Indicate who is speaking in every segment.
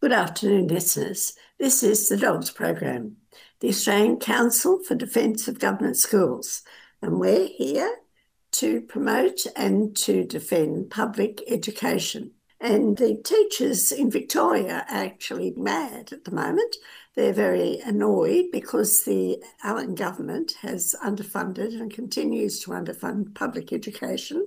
Speaker 1: Good afternoon, listeners. This is the DOGS program, the Australian Council for Defence of Government Schools, and we're here to promote and to defend public education. And the teachers in Victoria are actually mad at the moment. They're very annoyed because the Allan government has underfunded and continues to underfund public education.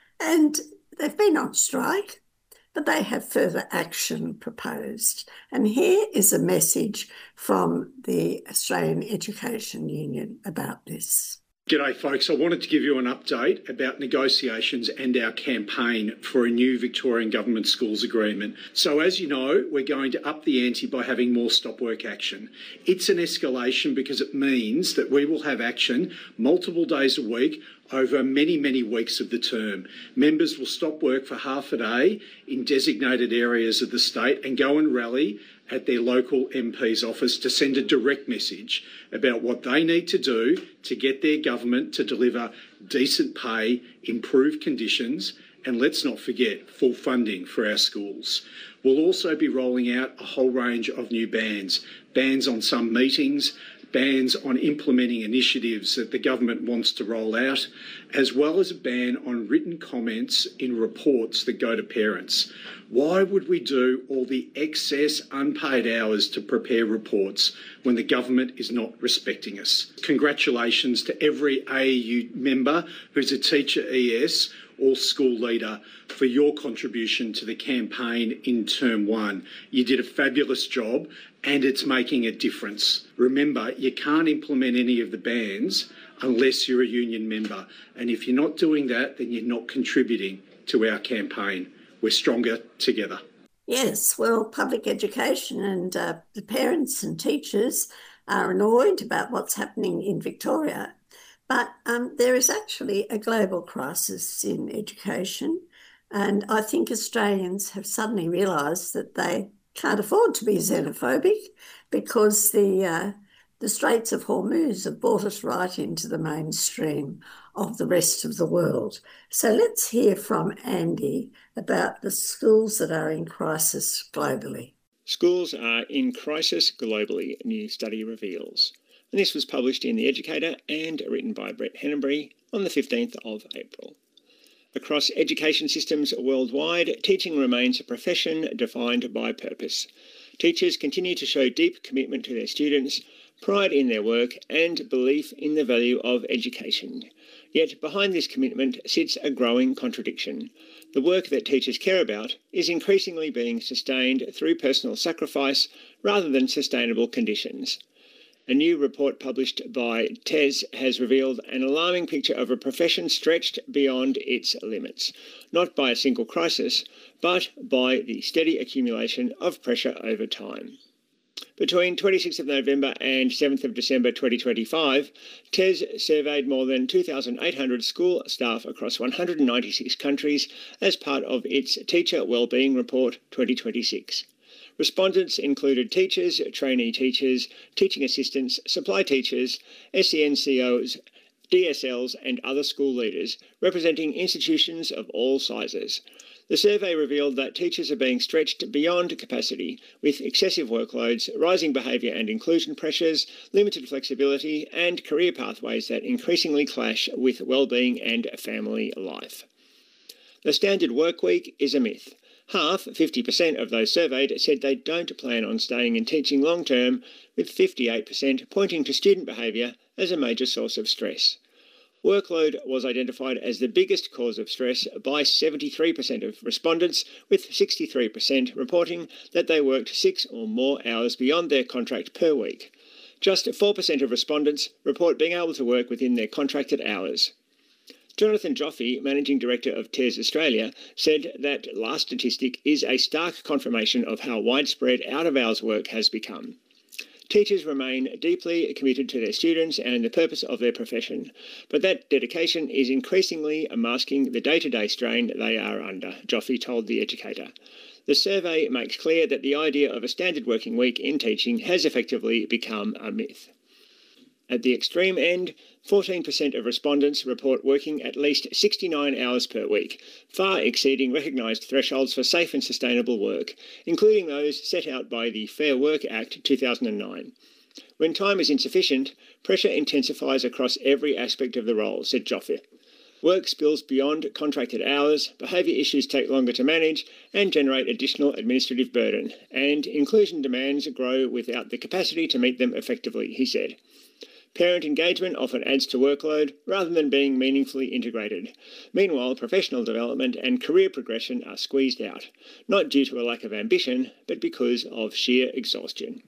Speaker 1: And they've been on strike, but they have further action proposed. And here is a message from the Australian Education Union about this.
Speaker 2: G'day folks, I wanted to give you an update about negotiations and our campaign for a new Victorian Government Schools Agreement. So as you know, we're going to up the ante by having more stop work action. It's an escalation because it means that we will have action multiple days a week over many, many weeks of the term. Members will stop work for half a day in designated areas of the state and go and rally at their local MP's office to send a direct message about what they need to do to get their government to deliver decent pay, improved conditions, and let's not forget, full funding for our schools. We'll also be rolling out a whole range of new bans on some meetings, bans on implementing initiatives that the government wants to roll out, as well as a ban on written comments in reports that go to parents. Why would we do all the excess unpaid hours to prepare reports when the government is not respecting us? Congratulations to every AEU member who's a teacher ES or school leader for your contribution to the campaign in Term 1. You did a fabulous job and it's making a difference. Remember, you can't implement any of the bans unless you're a union member. And if you're not doing that, then you're not contributing to our campaign. We're stronger together.
Speaker 1: Yes, well, public education and the parents and teachers are annoyed about what's happening in Victoria. But there is actually a global crisis in education. And I think Australians have suddenly realised that they can't afford to be xenophobic because the Straits of Hormuz have brought us right into the mainstream of the rest of the world. So let's hear from Andy about the schools that are in crisis globally.
Speaker 3: Schools are in crisis globally, a new study reveals. And this was published in The Educator and written by Brett Henneberry on the 15th of April. Across education systems worldwide, teaching remains a profession defined by purpose. Teachers continue to show deep commitment to their students, pride in their work, and belief in the value of education. Yet behind this commitment sits a growing contradiction. The work that teachers care about is increasingly being sustained through personal sacrifice rather than sustainable conditions. A new report published by TES has revealed an alarming picture of a profession stretched beyond its limits, not by a single crisis, but by the steady accumulation of pressure over time. Between 26th of November and 7th of December 2025, TES surveyed more than 2,800 school staff across 196 countries as part of its Teacher Wellbeing Report 2026. Respondents included teachers, trainee teachers, teaching assistants, supply teachers, SENCOs, DSLs and other school leaders, representing institutions of all sizes. The survey revealed that teachers are being stretched beyond capacity, with excessive workloads, rising behaviour and inclusion pressures, limited flexibility, and career pathways that increasingly clash with wellbeing and family life. The standard work week is a myth. Half, 50% of those surveyed, said they don't plan on staying in teaching long term, with 58% pointing to student behaviour as a major source of stress. Workload was identified as the biggest cause of stress by 73% of respondents, with 63% reporting that they worked 6 or more hours beyond their contract per week. Just 4% of respondents report being able to work within their contracted hours. Jonathan Joffe, Managing Director of TES Australia, said that last statistic is a stark confirmation of how widespread out-of-hours work has become. Teachers remain deeply committed to their students and the purpose of their profession, but that dedication is increasingly masking the day-to-day strain they are under, Joffe told The Educator. The survey makes clear that the idea of a standard working week in teaching has effectively become a myth. At the extreme end, 14% of respondents report working at least 69 hours per week, far exceeding recognised thresholds for safe and sustainable work, including those set out by the Fair Work Act 2009. When time is insufficient, pressure intensifies across every aspect of the role, said Joffe. Work spills beyond contracted hours, behaviour issues take longer to manage and generate additional administrative burden, and inclusion demands grow without the capacity to meet them effectively, he said. Parent engagement often adds to workload rather than being meaningfully integrated. Meanwhile, professional development and career progression are squeezed out, not due to a lack of ambition, but because of sheer exhaustion.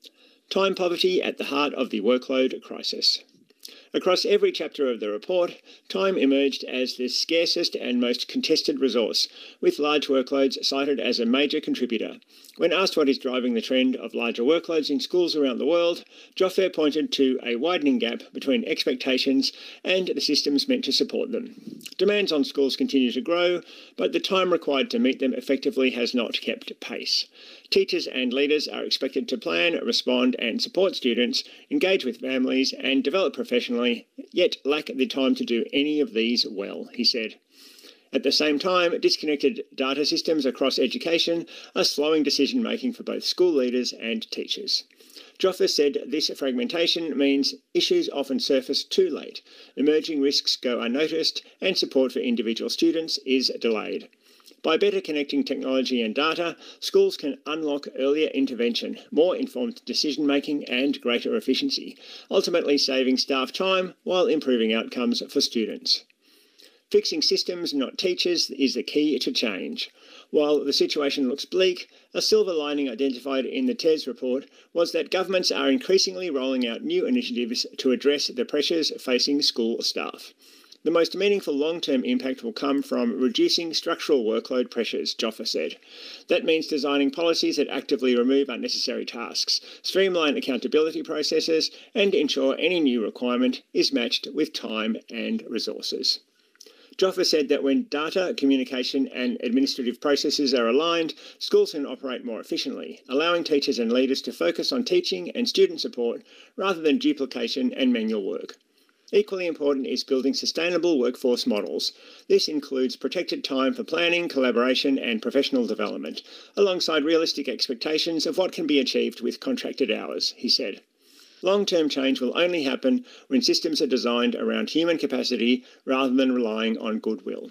Speaker 3: Time poverty at the heart of the workload crisis. Across every chapter of the report, time emerged as the scarcest and most contested resource, with large workloads cited as a major contributor. When asked what is driving the trend of larger workloads in schools around the world, Joffe pointed to a widening gap between expectations and the systems meant to support them. Demands on schools continue to grow, but the time required to meet them effectively has not kept pace. Teachers and leaders are expected to plan, respond and support students, engage with families and develop professionally, yet lack the time to do any of these well, he said. At the same time, disconnected data systems across education are slowing decision-making for both school leaders and teachers. Joffe said this fragmentation means issues often surface too late, emerging risks go unnoticed, and support for individual students is delayed. By better connecting technology and data, schools can unlock earlier intervention, more informed decision-making and greater efficiency, ultimately saving staff time while improving outcomes for students. Fixing systems, not teachers, is the key to change. While the situation looks bleak, a silver lining identified in the TES report was that governments are increasingly rolling out new initiatives to address the pressures facing school staff. The most meaningful long-term impact will come from reducing structural workload pressures, Joffe said. That means designing policies that actively remove unnecessary tasks, streamline accountability processes, and ensure any new requirement is matched with time and resources. Joffe said that when data, communication and administrative processes are aligned, schools can operate more efficiently, allowing teachers and leaders to focus on teaching and student support rather than duplication and manual work. Equally important is building sustainable workforce models. This includes protected time for planning, collaboration and professional development, alongside realistic expectations of what can be achieved with contracted hours, he said. Long-term change will only happen when systems are designed around human capacity rather than relying on goodwill.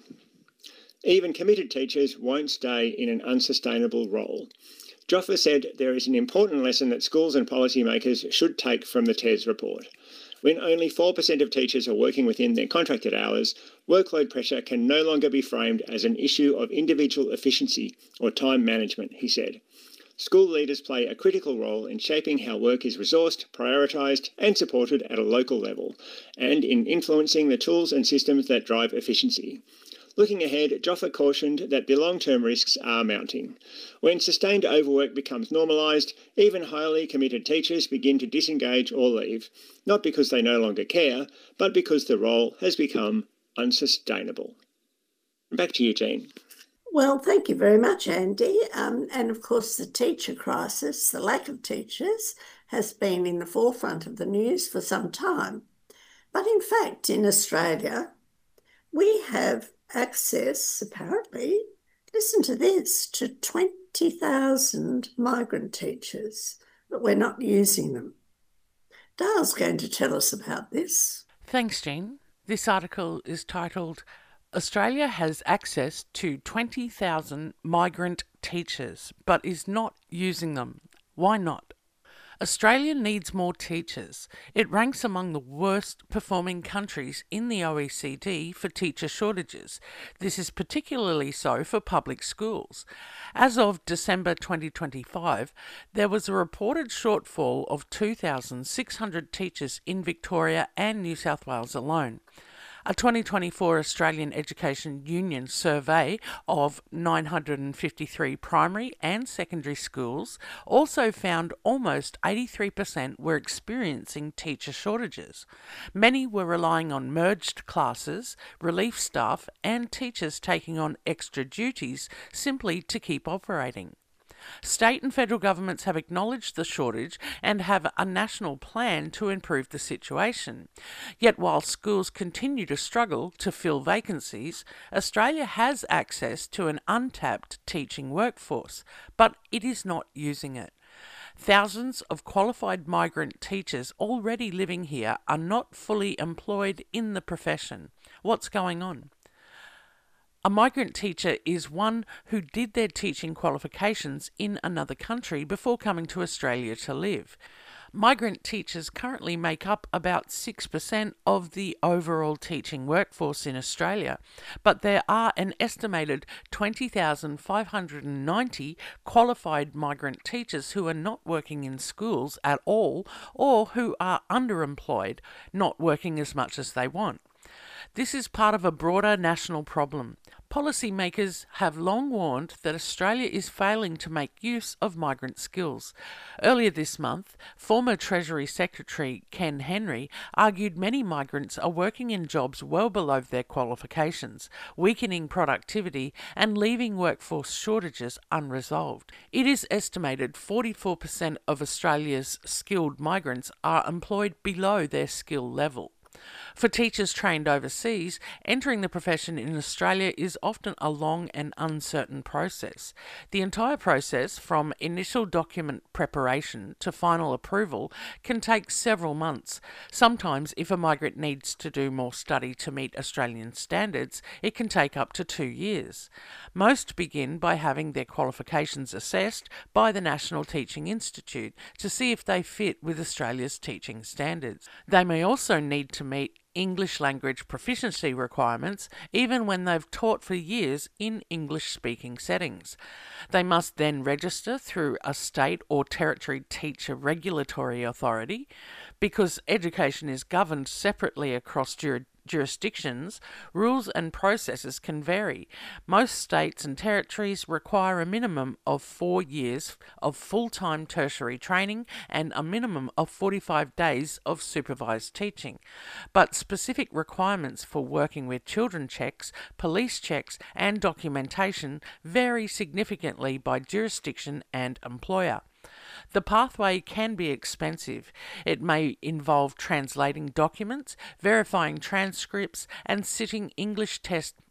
Speaker 3: Even committed teachers won't stay in an unsustainable role. Joffe said there is an important lesson that schools and policymakers should take from the TES report. When only 4% of teachers are working within their contracted hours, workload pressure can no longer be framed as an issue of individual efficiency or time management, he said. School leaders play a critical role in shaping how work is resourced, prioritised and supported at a local level, and in influencing the tools and systems that drive efficiency. Looking ahead, Joffe cautioned that the long-term risks are mounting. When sustained overwork becomes normalised, even highly committed teachers begin to disengage or leave, not because they no longer care, but because the role has become unsustainable. Back to you, Jean.
Speaker 1: Well, thank you very much, Andy. And of course, the teacher crisis, the lack of teachers, has been in the forefront of the news for some time. But in fact, in Australia, we have access, apparently, listen to this, to 20,000 migrant teachers, but we're not using them. Dale's going to tell us about this.
Speaker 4: Thanks, Jean. This article is titled, Australia has access to 20,000 migrant teachers, but is not using them. Why not? Australia needs more teachers. It ranks among the worst performing countries in the OECD for teacher shortages. This is particularly so for public schools. As of December 2025, there was a reported shortfall of 2,600 teachers in Victoria and New South Wales alone. A 2024 Australian Education Union survey of 953 primary and secondary schools also found almost 83% were experiencing teacher shortages. Many were relying on merged classes, relief staff, and teachers taking on extra duties simply to keep operating. State and federal governments have acknowledged the shortage and have a national plan to improve the situation. Yet while schools continue to struggle to fill vacancies, Australia has access to an untapped teaching workforce, but it is not using it. Thousands of qualified migrant teachers already living here are not fully employed in the profession. What's going on? A migrant teacher is one who did their teaching qualifications in another country before coming to Australia to live. Migrant teachers currently make up about 6% of the overall teaching workforce in Australia, but there are an estimated 20,590 qualified migrant teachers who are not working in schools at all or who are underemployed, not working as much as they want. This is part of a broader national problem. Policymakers have long warned that Australia is failing to make use of migrant skills. Earlier this month, former Treasury Secretary Ken Henry argued many migrants are working in jobs well below their qualifications, weakening productivity and leaving workforce shortages unresolved. It is estimated 44% of Australia's skilled migrants are employed below their skill level. For teachers trained overseas, entering the profession in Australia is often a long and uncertain process. The entire process, from initial document preparation to final approval, can take several months. Sometimes, if a migrant needs to do more study to meet Australian standards, it can take up to 2 years. Most begin by having their qualifications assessed by the National Teaching Institute to see if they fit with Australia's teaching standards. They may also need to meet English language proficiency requirements even when they've taught for years in English-speaking settings. They must then register through a state or territory teacher regulatory authority. Because education is governed separately across jurisdictions, rules and processes can vary. Most states and territories require a minimum of 4 years of full-time tertiary training and a minimum of 45 days of supervised teaching. But specific requirements for working with children checks, police checks and documentation vary significantly by jurisdiction and employer. The pathway can be expensive. It may involve translating documents, verifying transcripts, and sitting English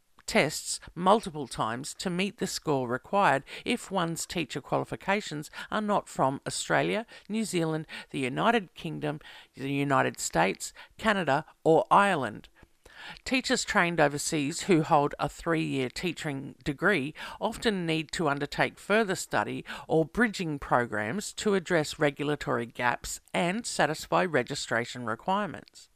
Speaker 4: tests multiple times to meet the score required if one's teacher qualifications are not from Australia, New Zealand, the United Kingdom, the United States, Canada, or Ireland. Teachers trained overseas who hold a 3-year teaching degree often need to undertake further study or bridging programs to address regulatory gaps and satisfy registration requirements.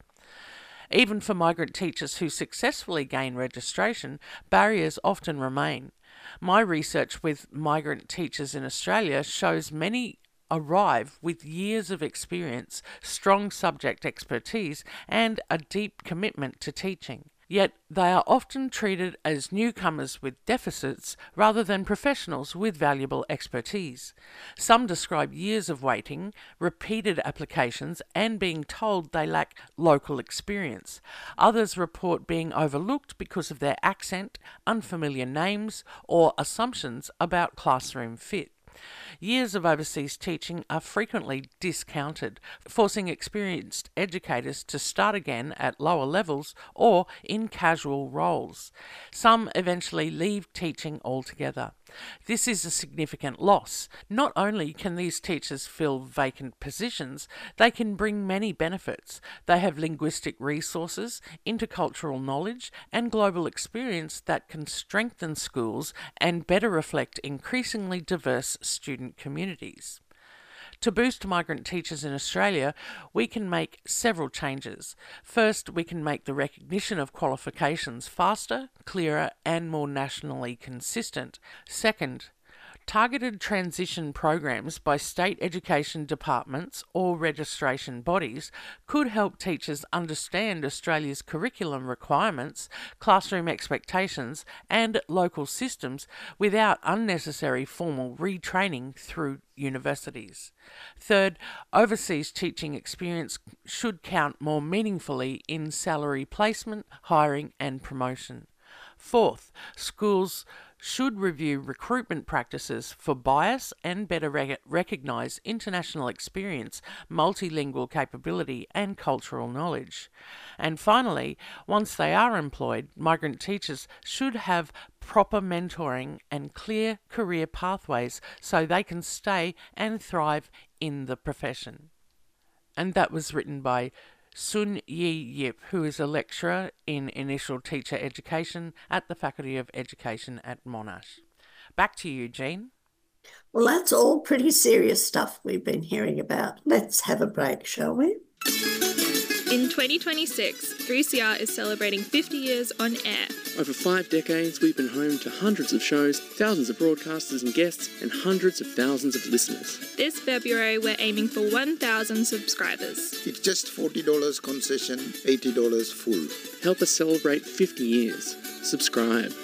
Speaker 4: Even for migrant teachers who successfully gain registration, barriers often remain. My research with migrant teachers in Australia shows many arrive with years of experience, strong subject expertise, and a deep commitment to teaching. Yet they are often treated as newcomers with deficits rather than professionals with valuable expertise. Some describe years of waiting, repeated applications, and being told they lack local experience. Others report being overlooked because of their accent, unfamiliar names, or assumptions about classroom fit. Years of overseas teaching are frequently discounted, forcing experienced educators to start again at lower levels or in casual roles. Some eventually leave teaching altogether. This is a significant loss. Not only can these teachers fill vacant positions, they can bring many benefits. They have linguistic resources, intercultural knowledge, and global experience that can strengthen schools and better reflect increasingly diverse student communities. To boost migrant teachers in Australia, we can make several changes. First, we can make the recognition of qualifications faster, clearer, and more nationally consistent. Second, targeted transition programs by state education departments or registration bodies could help teachers understand Australia's curriculum requirements, classroom expectations, and local systems without unnecessary formal retraining through universities. Third, overseas teaching experience should count more meaningfully in salary placement, hiring, and promotion. Fourth, schools should review recruitment practices for bias and better recognise international experience, multilingual capability and cultural knowledge. And finally, once they are employed, migrant teachers should have proper mentoring and clear career pathways so they can stay and thrive in the profession. And that was written by Sun Yi Yip, who is a lecturer in initial teacher education at the Faculty of Education at Monash. Back to you, Jean.
Speaker 1: Well, that's all pretty serious stuff we've been hearing about. Let's have a break, shall we?
Speaker 5: In 2026, 3CR is celebrating 50 years on air.
Speaker 6: Over 5 decades, we've been home to hundreds of shows, thousands of broadcasters and guests, and hundreds of thousands of listeners.
Speaker 5: This February, we're aiming for 1,000 subscribers.
Speaker 7: It's just $40 concession, $80 full.
Speaker 6: Help us celebrate 50 years. Subscribe.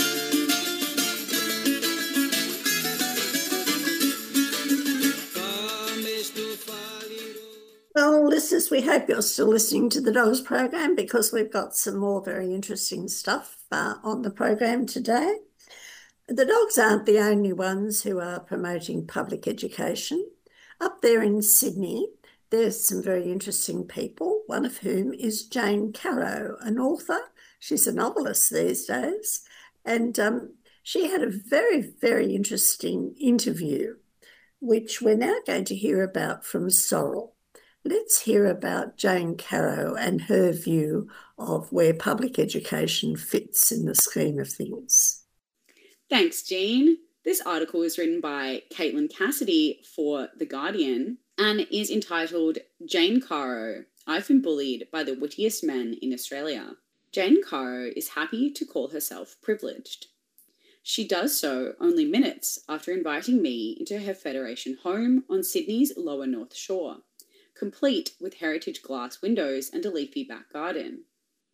Speaker 1: Well, listeners, we hope you're still listening to the Dogs program because we've got some more very interesting stuff on the program today. The Dogs aren't the only ones who are promoting public education. Up there in Sydney, there's some very interesting people, one of whom is Jane Caro, an author. She's a novelist these days. And she had a very, very interesting interview, which we're now going to hear about from Sorrel. Let's hear about Jane Caro and her view of where public education fits in the scheme of things.
Speaker 8: Thanks, Jean. This article is written by Caitlin Cassidy for The Guardian and is entitled Jane Caro, I've been bullied by the wittiest men in Australia. Jane Caro is happy to call herself privileged. She does so only minutes after inviting me into her Federation home on Sydney's Lower North Shore, complete with heritage glass windows and a leafy back garden.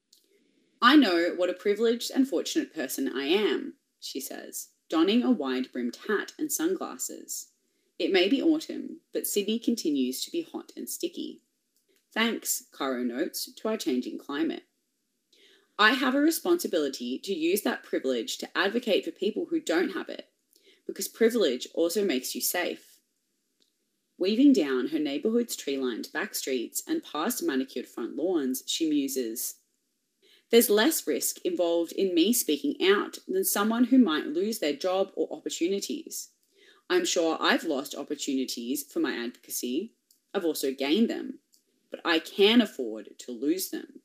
Speaker 8: I know what a privileged and fortunate person I am, she says, donning a wide-brimmed hat and sunglasses. It may be autumn, but Sydney continues to be hot and sticky. Thanks, Caro notes, to our changing climate. I have a responsibility to use that privilege to advocate for people who don't have it, because privilege also makes you safe. Weaving down her neighbourhood's tree-lined back streets and past manicured front lawns, she muses, there's less risk involved in me speaking out than someone who might lose their job or opportunities. I'm sure I've lost opportunities for my advocacy. I've also gained them, but I can afford to lose them.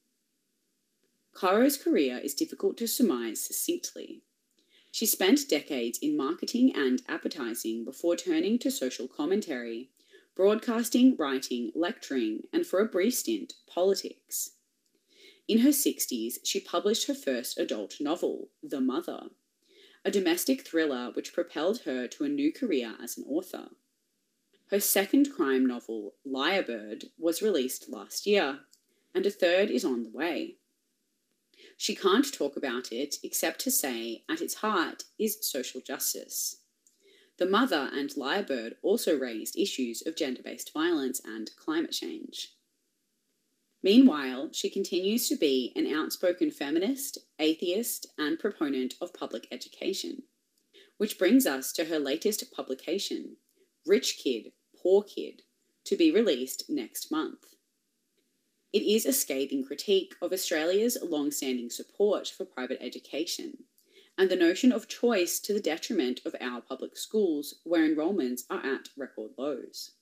Speaker 8: Caro's career is difficult to surmise succinctly. She spent decades in marketing and advertising before turning to social commentary, broadcasting, writing, lecturing, and for a brief stint, politics. In her 60s, she published her first adult novel, The Mother, a domestic thriller which propelled her to a new career as an author. Her second crime novel, Lyrebird, was released last year, and a third is on the way. She can't talk about it except to say, at its heart, is social justice. The Mother and Lyrebird also raised issues of gender-based violence and climate change. Meanwhile, she continues to be an outspoken feminist, atheist, and proponent of public education, which brings us to her latest publication, Rich Kid, Poor Kid, to be released next month. It is a scathing critique of Australia's long-standing support for private education and the notion of choice to the detriment of our public schools where enrolments are at record lows.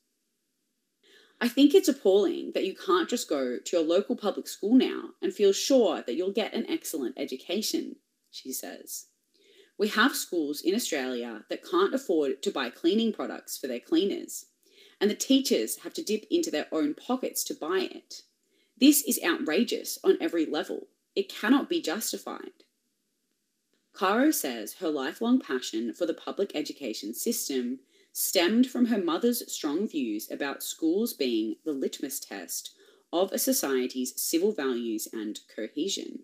Speaker 8: I think it's appalling that you can't just go to your local public school now and feel sure that you'll get an excellent education, she says. We have schools in Australia that can't afford to buy cleaning products for their cleaners, and the teachers have to dip into their own pockets to buy it. This is outrageous on every level. It cannot be justified. Caro says her lifelong passion for the public education system stemmed from her mother's strong views about schools being the litmus test of a society's civil values and cohesion.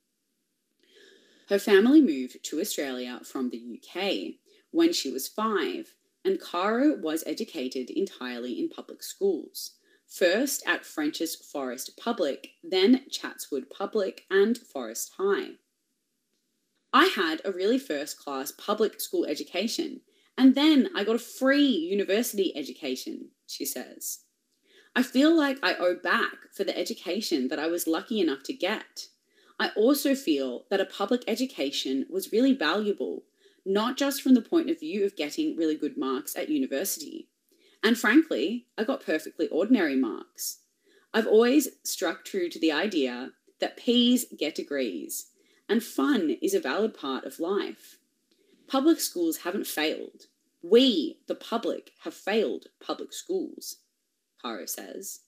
Speaker 8: Her family moved to Australia from the UK when she was 5, and Caro was educated entirely in public schools, first at French's Forest Public, then Chatswood Public and Forest High. I had a really first-class public school education, and then I got a free university education, she says. I feel like I owe back for the education that I was lucky enough to get. I also feel that a public education was really valuable, not just from the point of view of getting really good marks at university. And frankly, I got perfectly ordinary marks. I've always struck true to the idea that P's get degrees, and fun is a valid part of life. Public schools haven't failed. We, the public, have failed public schools, Caro says.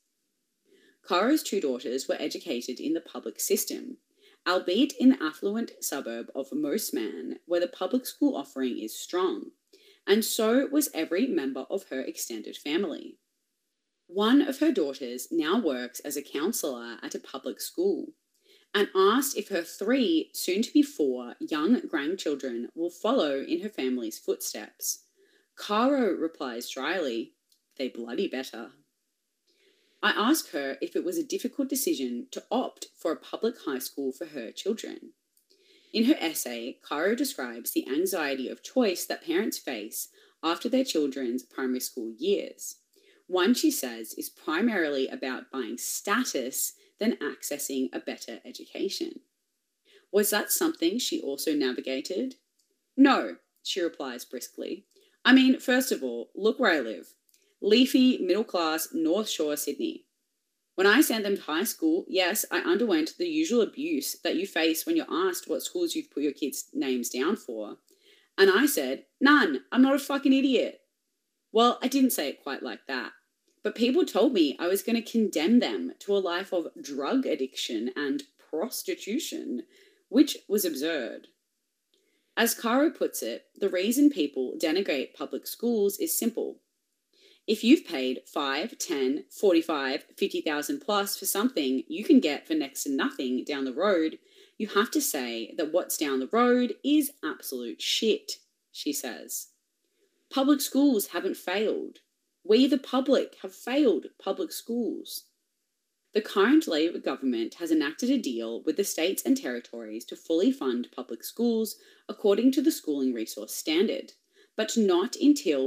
Speaker 8: Caro's 2 daughters were educated in the public system, albeit in the affluent suburb of Mosman, where the public school offering is strong, and so was every member of her extended family. One of her daughters now works as a counsellor at a public school, and asked if her 3, soon-to-be 4, young grandchildren will follow in her family's footsteps. Caro replies dryly, "They bloody better." I ask her if it was a difficult decision to opt for a public high school for her children. In her essay, Caro describes the anxiety of choice that parents face after their children's primary school years. One, she says, is primarily about buying status than accessing a better education. Was that something she also navigated? No, she replies briskly. I mean, first of all, look where I live. Leafy, middle-class, North Shore, Sydney. When I sent them to high school, yes, I underwent the usual abuse that you face when you're asked what schools you've put your kids' names down for. And I said, none, I'm not a fucking idiot. Well, I didn't say it quite like that. But people told me I was going to condemn them to a life of drug addiction and prostitution, which was absurd. As Caro puts it, the reason people denigrate public schools is simple. If you've paid 5, 10, 45, 50,000 plus for something you can get for next to nothing down the road, you have to say that what's down the road is absolute shit, she says. Public schools haven't failed. We, the public, have failed public schools. The current Labor government has enacted a deal with the states and territories to fully fund public schools according to the Schooling Resource Standard, but not until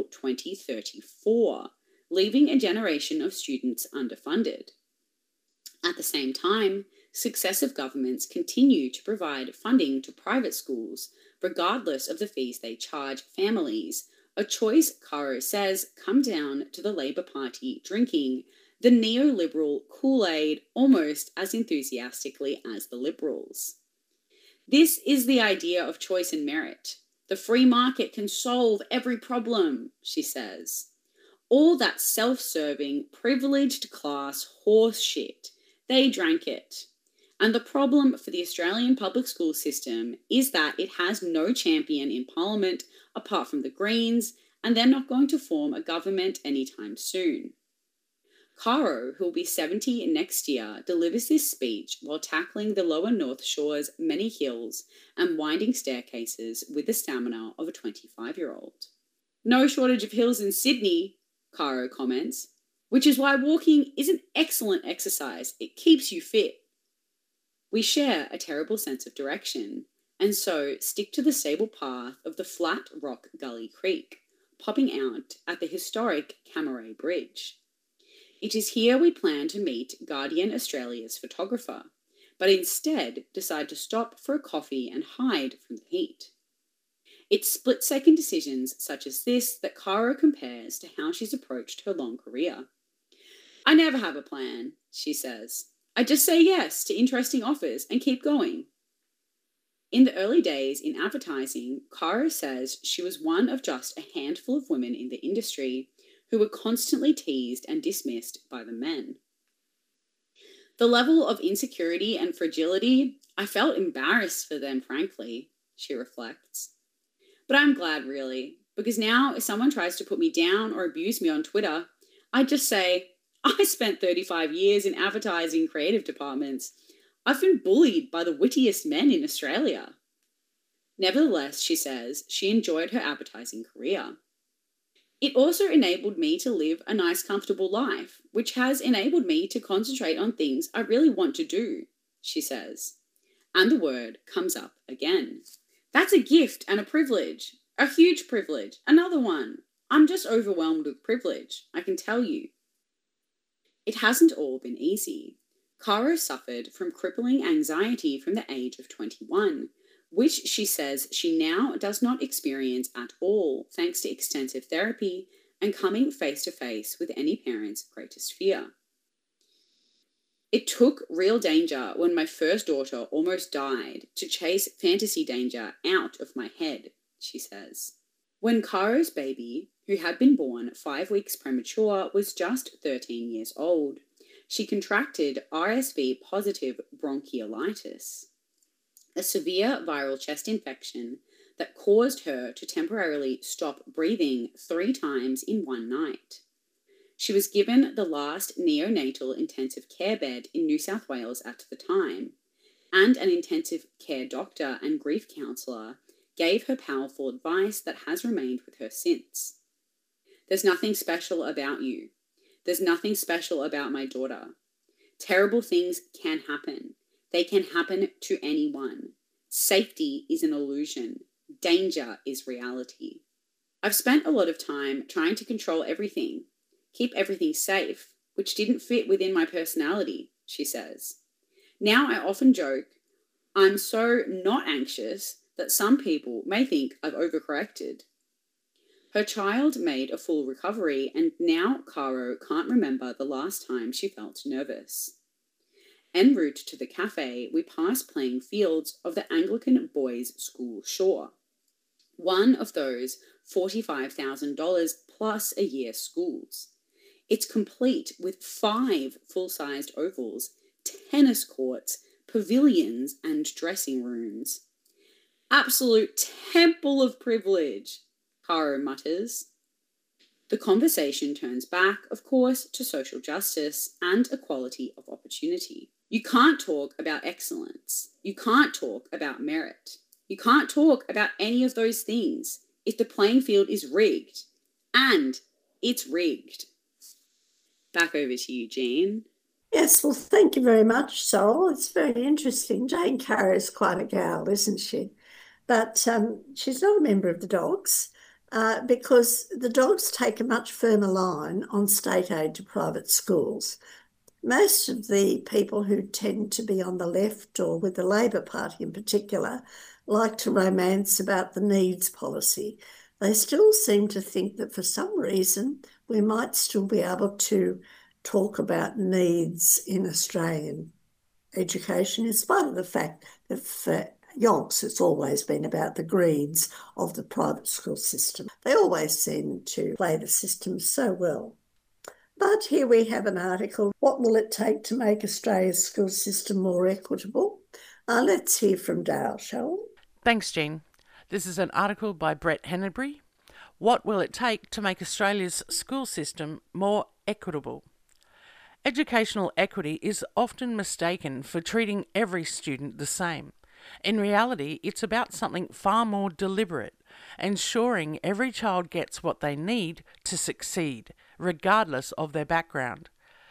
Speaker 8: 2034, leaving a generation of students underfunded. At the same time, successive governments continue to provide funding to private schools, regardless of the fees they charge families, a choice, Caro says, come down to the Labor Party drinking the neoliberal Kool-Aid almost as enthusiastically as the Liberals. This is the idea of choice and merit. The free market can solve every problem, she says. All that self-serving, privileged class horse shit. They drank it. And the problem for the Australian public school system is that it has no champion in Parliament apart from the Greens, and they're not going to form a government anytime soon. Caro, who will be 70 next year, delivers this speech while tackling the lower North Shore's many hills and winding staircases with the stamina of a 25-year-old. No shortage of hills in Sydney, Caro comments, which is why walking is an excellent exercise. It keeps you fit. We share a terrible sense of direction, and so stick to the stable path of the flat rock Gully Creek, popping out at the historic Camaret Bridge. It is here we plan to meet Guardian Australia's photographer, but instead decide to stop for a coffee and hide from the heat. It's split-second decisions such as this that Caro compares to how she's approached her long career. I never have a plan, she says. I just say yes to interesting offers and keep going. In the early days in advertising, Caro says she was one of just a handful of women in the industry who were constantly teased and dismissed by the men. The level of insecurity and fragility, I felt embarrassed for them, frankly, she reflects. But I'm glad, really, because now if someone tries to put me down or abuse me on Twitter, I just say, I spent 35 years in advertising creative departments. I've been bullied by the wittiest men in Australia. Nevertheless, she says, she enjoyed her advertising career. It also enabled me to live a nice, comfortable life, which has enabled me to concentrate on things I really want to do, she says. And the word comes up again. That's a gift and a privilege. A huge privilege. Another one. I'm just overwhelmed with privilege, I can tell you. It hasn't all been easy. Caro suffered from crippling anxiety from the age of 21, which she says she now does not experience at all thanks to extensive therapy and coming face to face with any parent's greatest fear. It took real danger when my first daughter almost died to chase fantasy danger out of my head, she says. When Caro's baby, who had been born 5 weeks premature, was just 13 years old, she contracted RSV-positive bronchiolitis, a severe viral chest infection that caused her to temporarily stop breathing 3 times in one night. She was given the last neonatal intensive care bed in New South Wales at the time, and an intensive care doctor and grief counsellor gave her powerful advice that has remained with her since. There's nothing special about you. There's nothing special about my daughter. Terrible things can happen. They can happen to anyone. Safety is an illusion. Danger is reality. I've spent a lot of time trying to control everything, keep everything safe, which didn't fit within my personality, she says. Now I often joke, I'm so not anxious that some people may think I've overcorrected. Her child made a full recovery, and now Caro can't remember the last time she felt nervous. En route to the cafe, we pass playing fields of the Anglican Boys' School Shore, one of those $45,000 plus a year schools. It's complete with 5 full-sized ovals, tennis courts, pavilions, and dressing rooms. Absolute temple of privilege, Caro mutters. The conversation turns back, of course, to social justice and equality of opportunity. You can't talk about excellence. You can't talk about merit. You can't talk about any of those things if the playing field is rigged. And it's rigged. Back over to you, Jean.
Speaker 1: Yes, well, thank you very much, Sol. It's very interesting. Jane Caro is quite a gal, isn't she? But she's not a member of the Dogs because the Dogs take a much firmer line on state aid to private schools. Most of the people who tend to be on the left or with the Labor Party in particular like to romance about the needs policy. They still seem to think that for some reason we might still be able to talk about needs in Australian education, in spite of the fact that for yonks it's always been about the greeds of the private school system. They always seem to play the system so well. But here we have an article, What Will It Take to Make Australia's School System More Equitable? Let's hear from Dale, shall we?
Speaker 4: Thanks, Jean. This is an article by Brett Hennebury. What will it take to make Australia's school system more equitable? Educational equity is often mistaken for treating every student the same. In reality, it's about something far more deliberate, ensuring every child gets what they need to succeed, regardless of their background.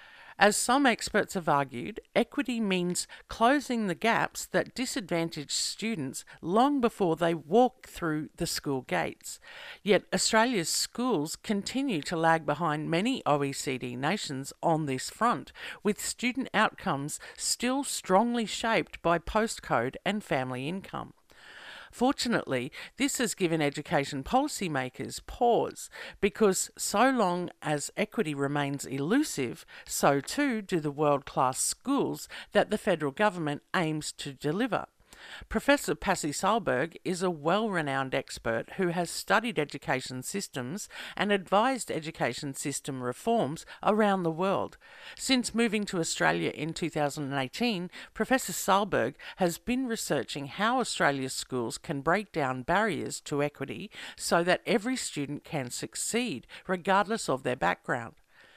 Speaker 4: As some experts have argued, equity means closing the gaps that disadvantage students long before they walk through the school gates. Yet Australia's schools continue to lag behind many OECD nations on this front, with student outcomes still strongly shaped by postcode and family income. Fortunately, this has given education policymakers pause because so long as equity remains elusive, so too do the world-class schools that the federal government aims to deliver. Professor Pasi Sahlberg is a well-renowned expert who has studied education systems and advised education system reforms around the world. Since moving to Australia in 2018, Professor Sahlberg has been researching how Australia's schools can break down barriers to equity so that every student can succeed, regardless of their background.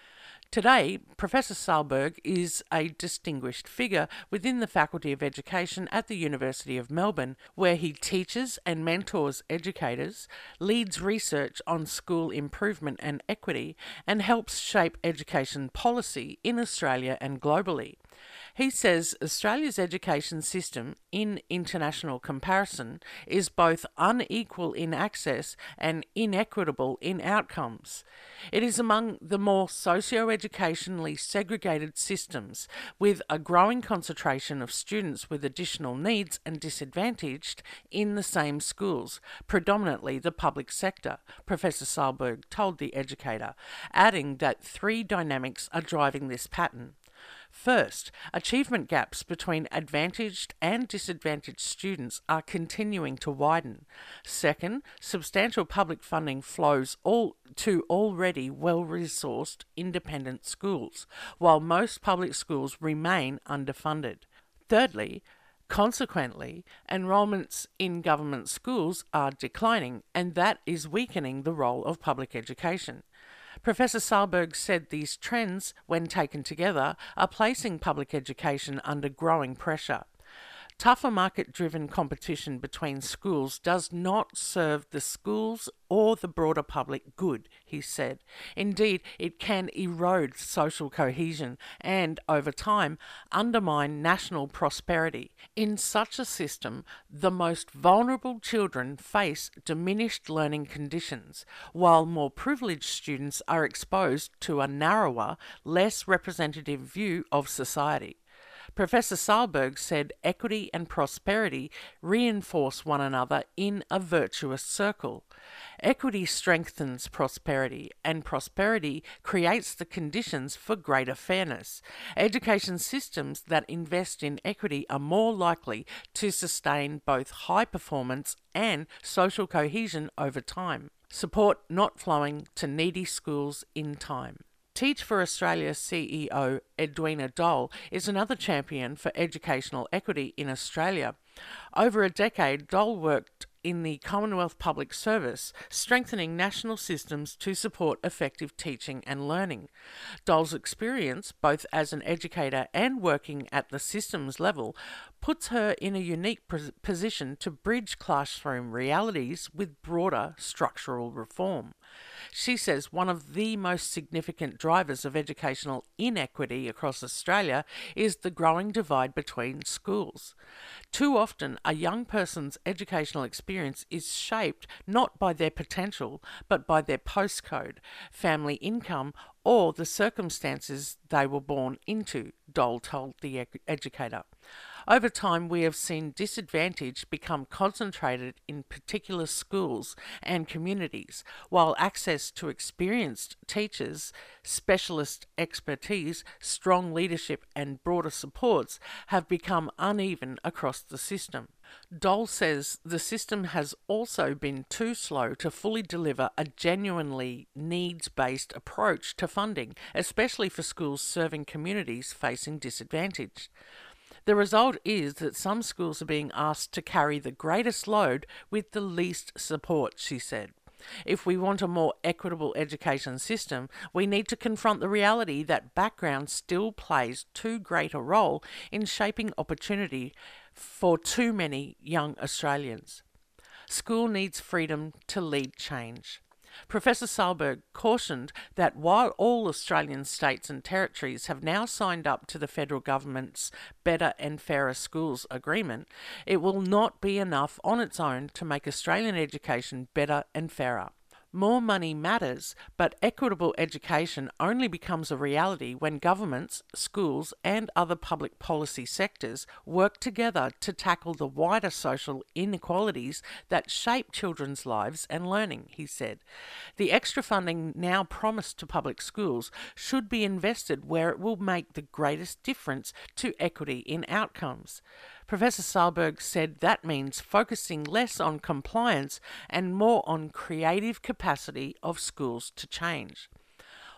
Speaker 4: Today, Professor Sahlberg is a distinguished figure within the Faculty of Education at the University of Melbourne, where he teaches and mentors educators, leads research on school improvement and equity, and helps shape education policy in Australia and globally. He says Australia's education system, in international comparison, is both unequal in access and inequitable in outcomes. It is among the more socio-educationally segregated systems, with a growing concentration of students with additional needs and disadvantaged in the same schools, predominantly the public sector, Professor Sahlberg told The Educator, adding that three dynamics are driving this pattern. First, achievement gaps between advantaged and disadvantaged students are continuing to widen. Second, substantial public funding flows to already well-resourced independent schools, while most public schools remain underfunded. Thirdly, consequently, enrolments in government schools are declining, and that is weakening the role of public education. Professor Sahlberg said these trends, when taken together, are placing public education under growing pressure. Tougher market-driven competition between schools does not serve the schools or the broader public good, he said. Indeed, it can erode social cohesion and, over time, undermine national prosperity. In such a system, the most vulnerable children face diminished learning conditions, while more privileged students are exposed to a narrower, less representative view of society. Professor Sahlberg said equity and prosperity reinforce one another in a virtuous circle. Equity strengthens prosperity, and prosperity creates the conditions for greater fairness. Education systems that invest in equity are more likely to sustain both high performance and social cohesion over time. Support not flowing to needy schools in time. Teach for Australia CEO Edwina Dole is another champion for educational equity in Australia. Over a decade, Dole worked in the Commonwealth Public Service, strengthening national systems to support effective teaching and learning. Dole's experience, both as an educator and working at the systems level, puts her in a unique position to bridge classroom realities with broader structural reform. She says one of the most significant drivers of educational inequity across Australia is the growing divide between schools. Too often, a young person's educational experience is shaped not by their potential, but by their postcode, family income, or the circumstances they were born into, Dole told The Educator. Over time, we have seen disadvantage become concentrated in particular schools and communities, while access to experienced teachers, specialist expertise, strong leadership and broader supports have become uneven across the system. Dole says the system has also been too slow to fully deliver a genuinely needs-based approach to funding, especially for schools serving communities facing disadvantage. The result is that some schools are being asked to carry the greatest load with the least support, she said. If we want a more equitable education system, we need to confront the reality that background still plays too great a role in shaping opportunity for too many young Australians. School needs freedom to lead change. Professor Sahlberg cautioned that while all Australian states and territories have now signed up to the federal government's Better and Fairer Schools agreement, it will not be enough on its own to make Australian education better and fairer. More money matters, but equitable education only becomes a reality when governments, schools and other public policy sectors work together to tackle the wider social inequalities that shape children's lives and learning, he said. The extra funding now promised to public schools should be invested where it will make the greatest difference to equity in outcomes. Professor Sahlberg said that means focusing less on compliance and more on creative capacity of schools to change.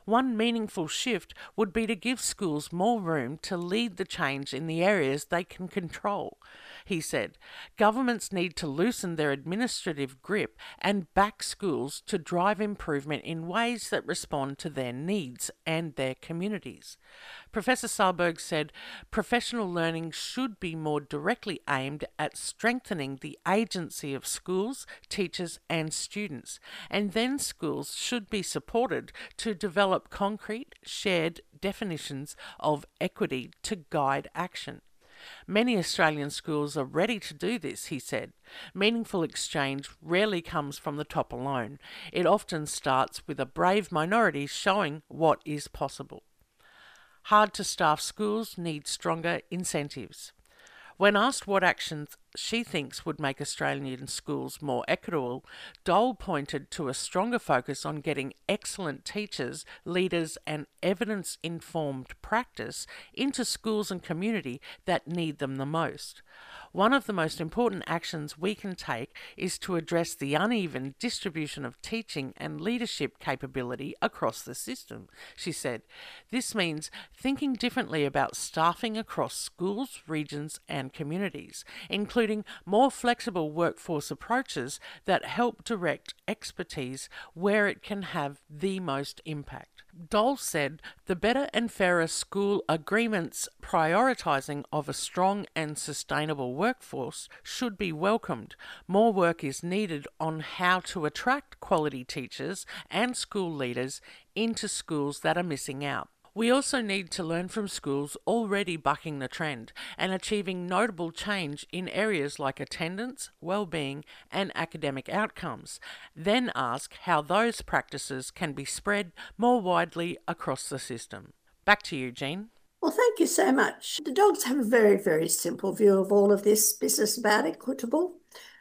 Speaker 4: One meaningful shift would be to give schools more room to lead the change in the areas they can control. He said, governments need to loosen their administrative grip and back schools to drive improvement in ways that respond to their needs and their communities. Professor Sahlberg said professional learning should be more directly aimed at strengthening the agency of schools, teachers and students, and then schools should be supported to develop concrete, shared definitions of equity to guide action. Many Australian schools are ready to do this, he said. Meaningful exchange rarely comes from the top alone. It often starts with a brave minority showing what is possible. Hard-to-staff schools need stronger incentives. When asked what actions she thinks would make Australian schools more equitable, Dole pointed to a stronger focus on getting excellent teachers, leaders and evidence-informed practice into schools and community that need them the most. One of the most important actions we can take is to address the uneven distribution of teaching and leadership capability across the system, she said. This means thinking differently about staffing across schools, regions and communities, including more flexible workforce approaches that help direct expertise where it can have the most impact. Dole said the Better and Fairer School Agreement's prioritising of a strong and sustainable workforce should be welcomed. More work is needed on how to attract quality teachers and school leaders into schools that are missing out. We also need to learn from schools already bucking the trend and achieving notable change in areas like attendance, well-being and academic outcomes. Then ask how those practices can be spread more widely across the system. Back to you, Jean.
Speaker 1: Well, thank you so much. The Dogs have a very, very simple view of all of this business about equitable.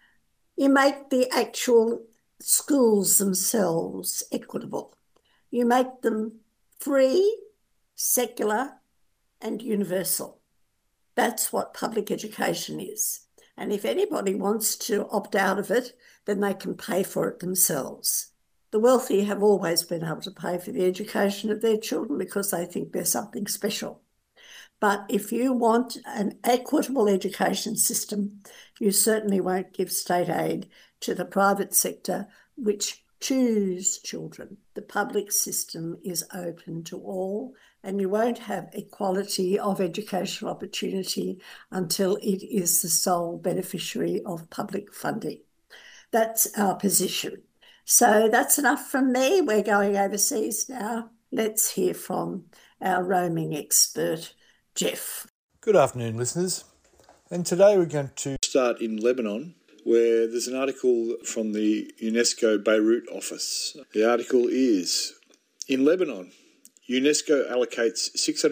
Speaker 1: You make the actual schools themselves equitable. You make them free, secular and universal. That's what public education is. And if anybody wants to opt out of it, then they can pay for it themselves. The wealthy have always been able to pay for the education of their children because they think they're something special. But if you want an equitable education system, you certainly won't give state aid to the private sector, which choose children. The public system is open to all, and you won't have equality of educational opportunity until it is the sole beneficiary of public funding. That's our position. So that's enough from me. We're going overseas now. Let's hear from our roaming expert, Jeff.
Speaker 9: Good afternoon, listeners. And today we're going to start in Lebanon, where there's an article from the UNESCO Beirut office. The article is, in Lebanon, UNESCO allocates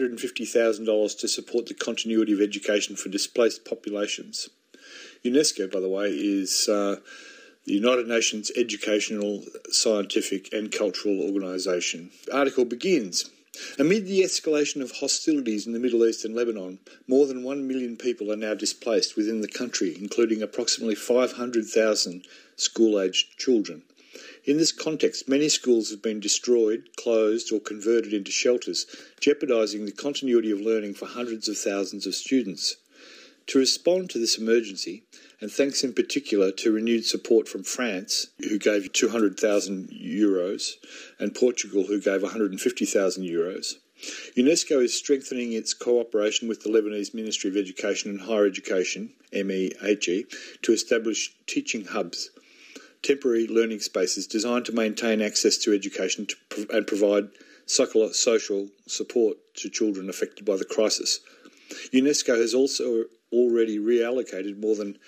Speaker 9: $650,000 to support the continuity of education for displaced populations. UNESCO, by the way, is the United Nations Educational, Scientific and Cultural Organisation. The article begins, amid the escalation of hostilities in the Middle East and Lebanon, more than 1 million people are now displaced within the country, including approximately 500,000 school-aged children. In this context, many schools have been destroyed, closed or converted into shelters, jeopardising the continuity of learning for hundreds of thousands of students. To respond to this emergency, and thanks in particular to renewed support from France, who gave €200,000, and Portugal, who gave €150,000, UNESCO is strengthening its cooperation with the Lebanese Ministry of Education and Higher Education, MEHE, to establish teaching hubs, temporary learning spaces designed to maintain access to education and provide psychosocial support to children affected by the crisis. UNESCO has also already reallocated more than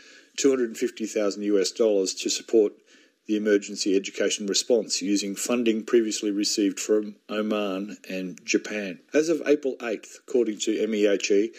Speaker 9: $250,000 to support the emergency education response using funding previously received from Oman and Japan. As of April 8th, according to MEHE,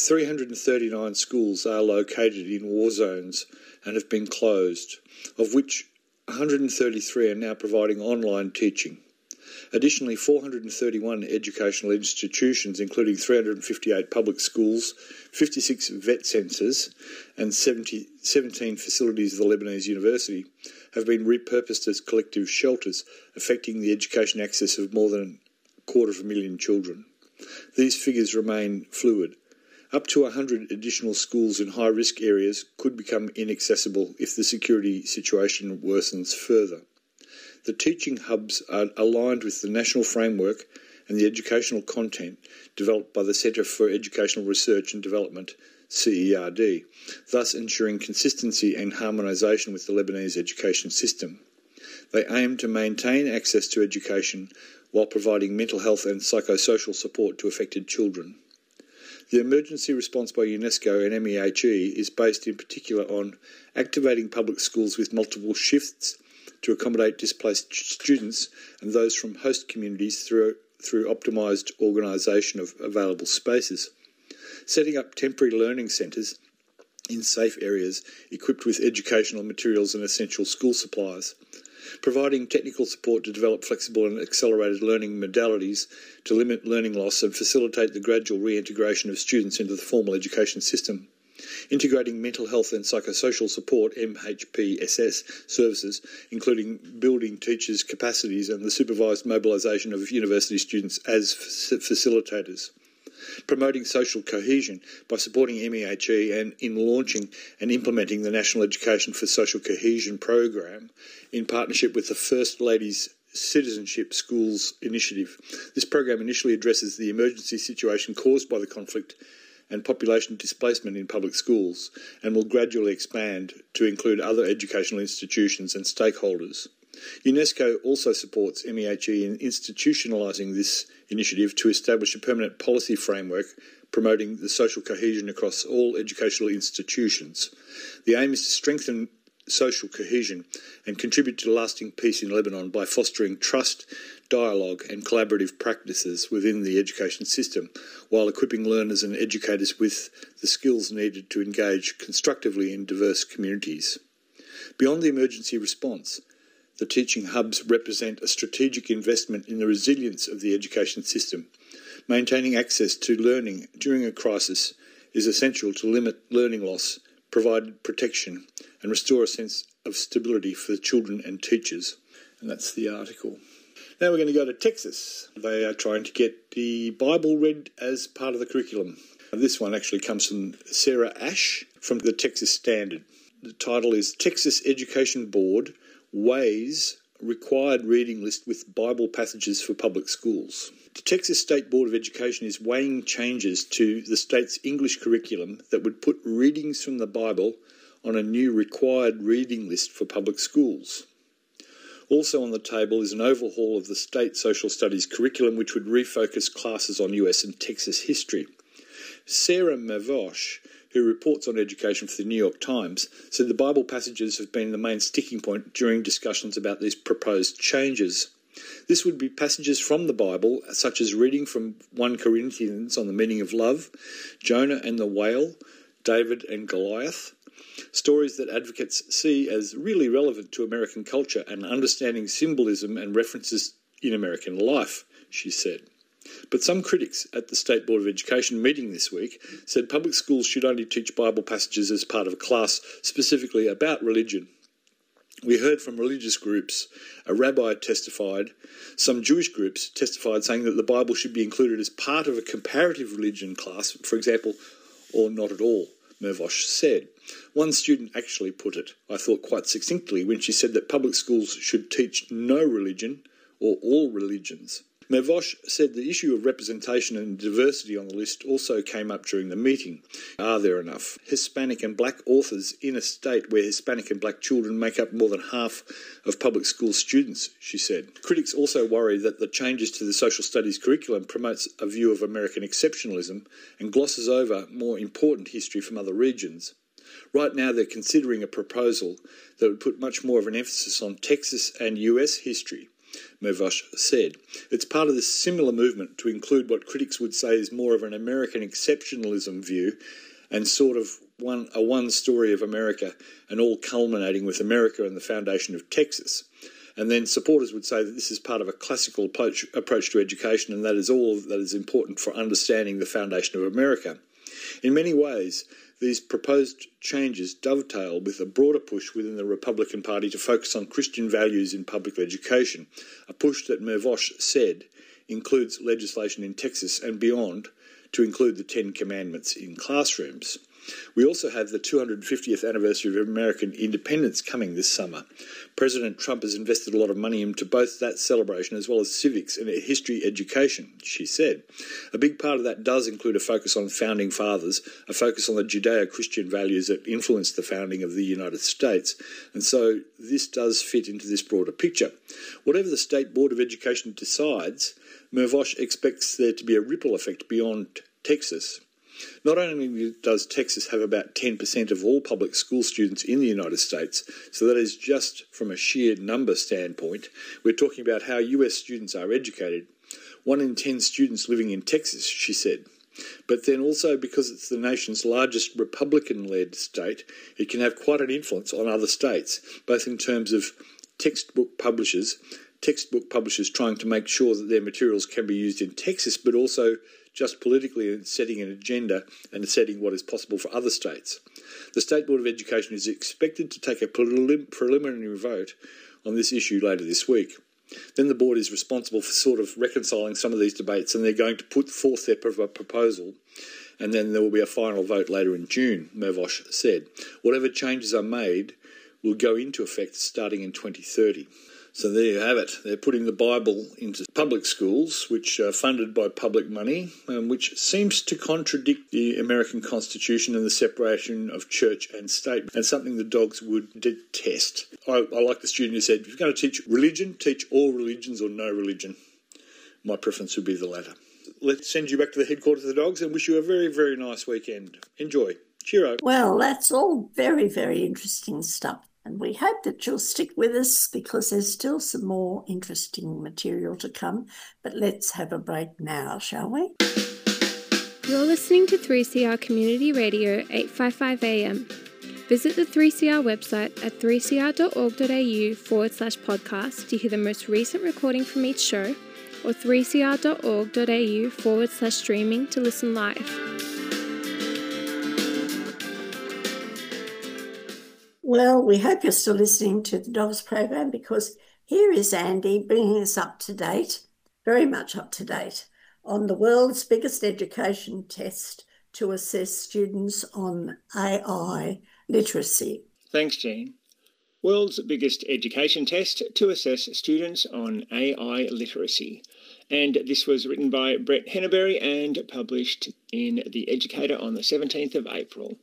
Speaker 9: 339 schools are located in war zones and have been closed, of which 133 are now providing online teaching. Additionally, 431 educational institutions, including 358 public schools, 56 vet centres and 17 facilities of the Lebanese University, have been repurposed as collective shelters, affecting the education access of more than 250,000 children. These figures remain fluid. Up to 100 additional schools in high-risk areas could become inaccessible if the security situation worsens further. The teaching hubs are aligned with the national framework and the educational content developed by the Centre for Educational Research and Development, CERD, thus ensuring consistency and harmonisation with the Lebanese education system. They aim to maintain access to education while providing mental health and psychosocial support to affected children. The emergency response by UNESCO and MEHE is based in particular on activating public schools with multiple shifts to accommodate displaced students and those from host communities through optimised organisation of available spaces, setting up temporary learning centres in safe areas equipped with educational materials and essential school supplies, providing technical support to develop flexible and accelerated learning modalities to limit learning loss and facilitate the gradual reintegration of students into the formal education system, integrating mental health and psychosocial support MHPSS services, including building teachers' capacities and the supervised mobilisation of university students as facilitators, promoting social cohesion by supporting MEHE and in launching and implementing the National Education for Social Cohesion program in partnership with the First Lady's Citizenship Schools initiative. This program initially addresses the emergency situation caused by the conflict and population displacement in public schools and will gradually expand to include other educational institutions and stakeholders. UNESCO also supports MEHE in institutionalising this initiative to establish a permanent policy framework promoting the social cohesion across all educational institutions. The aim is to strengthen social cohesion and contribute to lasting peace in Lebanon by fostering trust, dialogue and collaborative practices within the education system, while equipping learners and educators with the skills needed to engage constructively in diverse communities. Beyond the emergency response, the teaching hubs represent a strategic investment in the resilience of the education system. Maintaining access to learning during a crisis is essential to limit learning loss, provide protection and restore a sense of stability for children and teachers. And that's the article. Now we're going to go to Texas. They are trying to get the Bible read as part of the curriculum. This one actually comes from Sarah Ash from the Texas Standard. The title is Texas Education Board Weighs Required Reading List with Bible Passages for Public Schools. The Texas State Board of Education is weighing changes to the state's English curriculum that would put readings from the Bible on a new required reading list for public schools. Also on the table is an overhaul of the state social studies curriculum, which would refocus classes on US and Texas history. Sarah Mavosh, who reports on education for the New York Times, said the Bible passages have been the main sticking point during discussions about these proposed changes. This would be passages from the Bible, such as reading from 1 Corinthians on the meaning of love, Jonah and the whale, David and Goliath, stories that advocates see as really relevant to American culture and understanding symbolism and references in American life, she said. But some critics at the State Board of Education meeting this week said public schools should only teach Bible passages as part of a class specifically about religion. We heard from religious groups, a rabbi testified, some Jewish groups testified saying that the Bible should be included as part of a comparative religion class, for example, or not at all, Mervosh said. One student actually put it, I thought quite succinctly, when she said that public schools should teach no religion or all religions. Mervosh said the issue of representation and diversity on the list also came up during the meeting. Are there enough Hispanic and black authors in a state where Hispanic and black children make up more than half of public school students, she said. Critics also worry that the changes to the social studies curriculum promotes a view of American exceptionalism and glosses over more important history from other regions. Right now they're considering a proposal that would put much more of an emphasis on Texas and US history, Mervosh said. It's part of this similar movement to include what critics would say is more of an American exceptionalism view and sort of one story of America and all culminating with America and the foundation of Texas. And then supporters would say that this is part of a classical approach to education and that is all that is important for understanding the foundation of America. In many ways, these proposed changes dovetail with a broader push within the Republican Party to focus on Christian values in public education, a push that Mervosh said includes legislation in Texas and beyond to include the 10 Commandments in classrooms. We also have the 250th anniversary of American independence coming this summer. President Trump has invested a lot of money into both that celebration as well as civics and history education, she said. A big part of that does include a focus on founding fathers, a focus on the Judeo-Christian values that influenced the founding of the United States. And so this does fit into this broader picture. Whatever the State Board of Education decides, Mervosh expects there to be a ripple effect beyond Texas. Not only does Texas have about 10% of all public school students in the United States, so that is just from a sheer number standpoint, we're talking about how US students are educated. 1 in 10 students living in Texas, she said. But then also because it's the nation's largest Republican-led state, it can have quite an influence on other states, both in terms of textbook publishers trying to make sure that their materials can be used in Texas, but also just politically in setting an agenda and setting what is possible for other states. The State Board of Education is expected to take a preliminary vote on this issue later this week. Then the board is responsible for sort of reconciling some of these debates, and they're going to put forth their proposal, and then there will be a final vote later in June, Mervosh said. Whatever changes are made will go into effect starting in 2030. So there you have it. They're putting the Bible into public schools, which are funded by public money, which seems to contradict the American Constitution and the separation of church and state, and something the dogs would detest. I like the student who said, if you're going to teach religion, teach all religions or no religion. My preference would be the latter. Let's send you back to the headquarters of the dogs and wish you a very, very nice weekend. Enjoy. Cheerio.
Speaker 1: Well, that's all very, very interesting stuff. And we hope that you'll stick with us because there's still some more interesting material to come. But let's have a break now, shall we?
Speaker 5: You're listening to 3CR Community Radio 855 AM. Visit the 3CR website at 3cr.org.au/podcast to hear the most recent recording from each show, or 3cr.org.au/streaming to listen live.
Speaker 1: Well, we hope you're still listening to the Dogs program because here is Andy bringing us up to date, very much up to date, on the world's biggest education test to assess students on AI literacy.
Speaker 3: Thanks, Jean. World's biggest education test to assess students on AI literacy. And this was written by Brett Henneberry and published in The Educator on the 17th of April.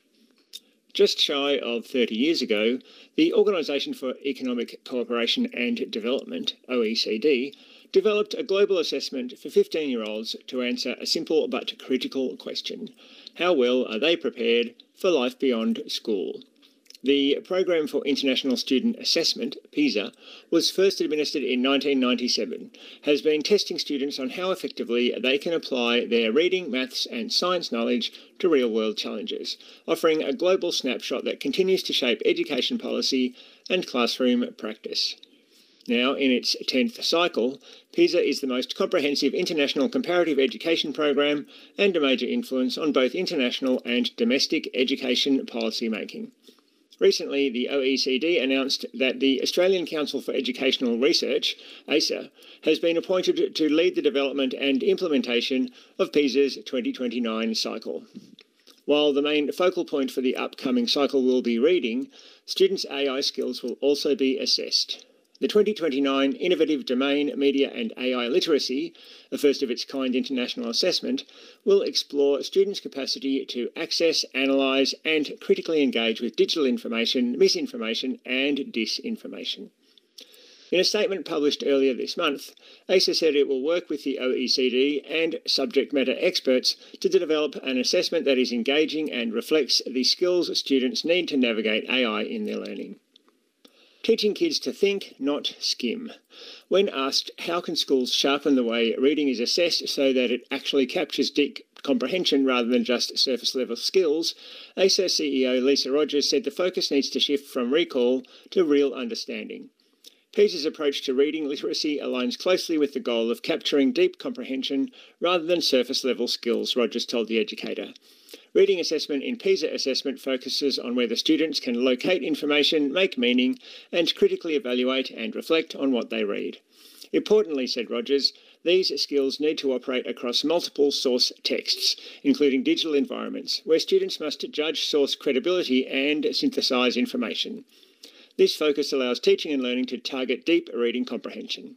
Speaker 3: Just shy of 30 years ago, the Organisation for Economic Cooperation and Development, OECD, developed a global assessment for 15-year-olds to answer a simple but critical question: how well are they prepared for life beyond school? The Program for International Student Assessment, PISA, was first administered in 1997, has been testing students on how effectively they can apply their reading, maths and science knowledge to real-world challenges, offering a global snapshot that continues to shape education policy and classroom practice. Now, in its 10th cycle, PISA is the most comprehensive international comparative education program and a major influence on both international and domestic education policy making. Recently, the OECD announced that the Australian Council for Educational Research, ACER, has been appointed to lead the development and implementation of PISA's 2029 cycle. While the main focal point for the upcoming cycle will be reading, students' AI skills will also be assessed. The 2029 Innovative Domain, Media and AI Literacy, a first-of-its-kind international assessment, will explore students' capacity to access, analyse and critically engage with digital information, misinformation and disinformation. In a statement published earlier this month, ACER said it will work with the OECD and subject matter experts to develop an assessment that is engaging and reflects the skills students need to navigate AI in their learning. Teaching kids to think, not skim. When asked how can schools sharpen the way reading is assessed so that it actually captures deep comprehension rather than just surface-level skills, ACER CEO Lisa Rogers said the focus needs to shift from recall to real understanding. PISA's approach to reading literacy aligns closely with the goal of capturing deep comprehension rather than surface-level skills, Rogers told The Educator. Reading assessment in PISA assessment focuses on whether students can locate information, make meaning, and critically evaluate and reflect on what they read. Importantly, said Rogers, these skills need to operate across multiple source texts, including digital environments, where students must judge source credibility and synthesise information. This focus allows teaching and learning to target deep reading comprehension.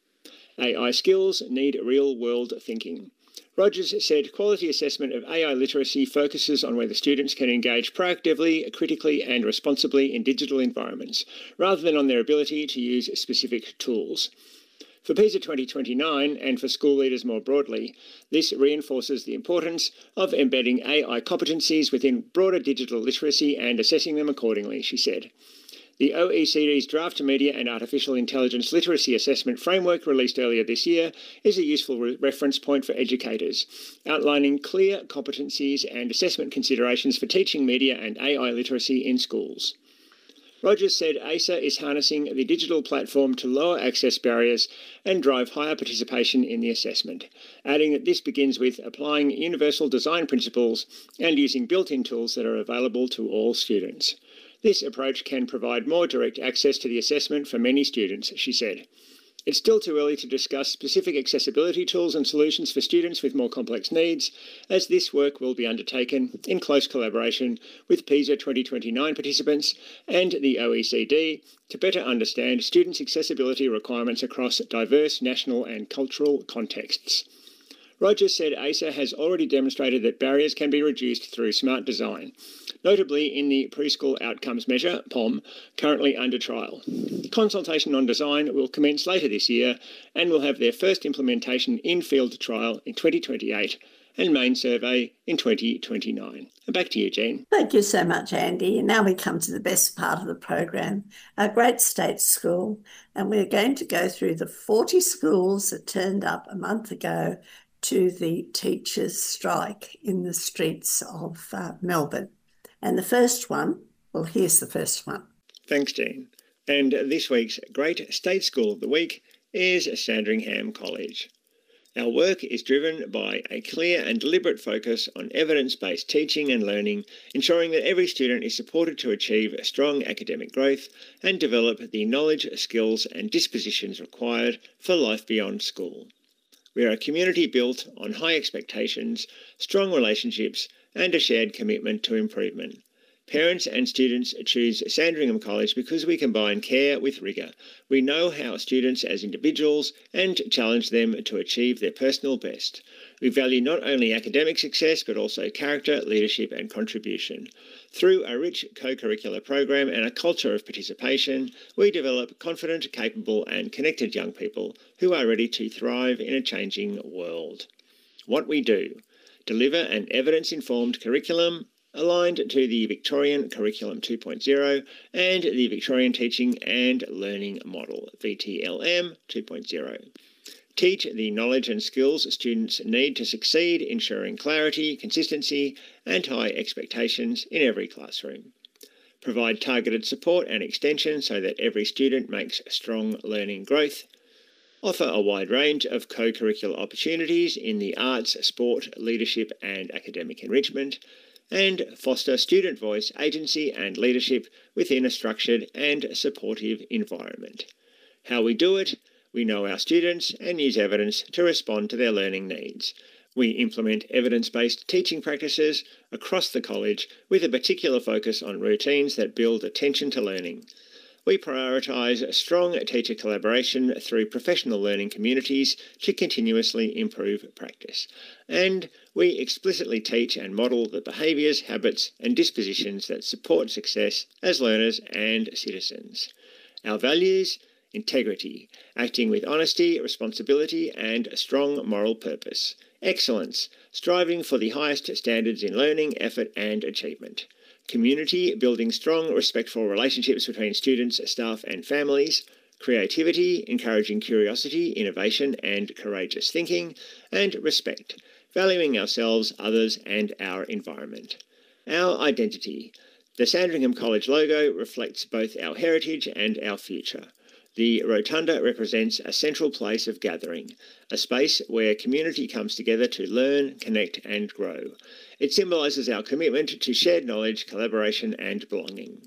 Speaker 3: AI skills need real-world thinking. Rogers said quality assessment of AI literacy focuses on whether students can engage proactively, critically and responsibly in digital environments, rather than on their ability to use specific tools. For PISA 2029 and for school leaders more broadly, this reinforces the importance of embedding AI competencies within broader digital literacy and assessing them accordingly, she said. The OECD's Draft Media and Artificial Intelligence Literacy Assessment Framework, released earlier this year, is a useful reference point for educators, outlining clear competencies and assessment considerations for teaching media and AI literacy in schools. Rogers said ASA is harnessing the digital platform to lower access barriers and drive higher participation in the assessment, adding that this begins with applying universal design principles and using built-in tools that are available to all students. This approach can provide more direct access to the assessment for many students, she said. It's still too early to discuss specific accessibility tools and solutions for students with more complex needs, as this work will be undertaken in close collaboration with PISA 2029 participants and the OECD to better understand students' accessibility requirements across diverse national and cultural contexts. Rogers said ASA has already demonstrated that barriers can be reduced through smart design, notably in the Preschool Outcomes Measure, POM, currently under trial. Consultation on design will commence later this year and will have their first implementation in field trial in 2028 and main survey in 2029. And back to you, Jean.
Speaker 1: Thank you so much, Andy. And now we come to the best part of the program, our great state school. And we're going to go through the 40 schools that turned up a month ago to the teachers' strike in the streets of Melbourne. And the first one, well, here's the first one.
Speaker 3: Thanks, Jean. And this week's Great State School of the Week is Sandringham College. Our work is driven by a clear and deliberate focus on evidence-based teaching and learning, ensuring that every student is supported to achieve strong academic growth and develop the knowledge, skills and dispositions required for life beyond school. We are a community built on high expectations, strong relationships and a shared commitment to improvement. Parents and students choose Sandringham College because we combine care with rigour. We know our students as individuals and challenge them to achieve their personal best. We value not only academic success but also character, leadership and contribution. Through a rich co-curricular program and a culture of participation, we develop confident, capable and connected young people who are ready to thrive in a changing world. What we do: deliver an evidence-informed curriculum aligned to the Victorian Curriculum 2.0 and the Victorian Teaching and Learning Model, VTLM 2.0. Teach the knowledge and skills students need to succeed, ensuring clarity, consistency and high expectations in every classroom. Provide targeted support and extension so that every student makes strong learning growth. Offer a wide range of co-curricular opportunities in the arts, sport, leadership and academic enrichment, and foster student voice, agency and leadership within a structured and supportive environment. How we do it: we know our students and use evidence to respond to their learning needs. We implement evidence-based teaching practices across the college with a particular focus on routines that build attention to learning. We prioritise strong teacher collaboration through professional learning communities to continuously improve practice. And we explicitly teach and model the behaviours, habits and dispositions that support success as learners and citizens. Our values: integrity, acting with honesty, responsibility and a strong moral purpose. Excellence, striving for the highest standards in learning, effort and achievement. Community, building strong, respectful relationships between students, staff and families. Creativity, encouraging curiosity, innovation and courageous thinking. And respect, valuing ourselves, others and our environment. Our identity. The Sandringham College logo reflects both our heritage and our future. The rotunda represents a central place of gathering, a space where community comes together to learn, connect and grow. It symbolises our commitment to shared knowledge, collaboration and belonging.